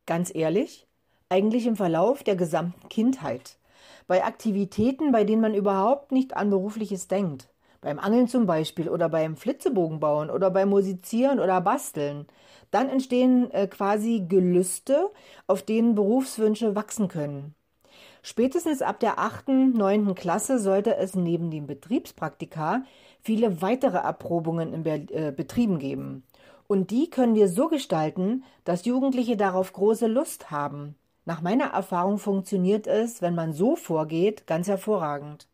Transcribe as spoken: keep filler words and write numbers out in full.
Ganz ehrlich, eigentlich im Verlauf der gesamten Kindheit. Bei Aktivitäten, bei denen man überhaupt nicht an Berufliches denkt. Beim Angeln zum Beispiel oder beim Flitzebogenbauen oder beim Musizieren oder Basteln. Dann entstehen äh, quasi Gelüste, auf denen Berufswünsche wachsen können. Spätestens ab der achten, neunten Klasse sollte es neben den Betriebspraktika viele weitere Erprobungen in Ber äh, Betrieben geben. Und die können wir so gestalten, dass Jugendliche darauf große Lust haben. Nach meiner Erfahrung funktioniert es, wenn man so vorgeht, ganz hervorragend.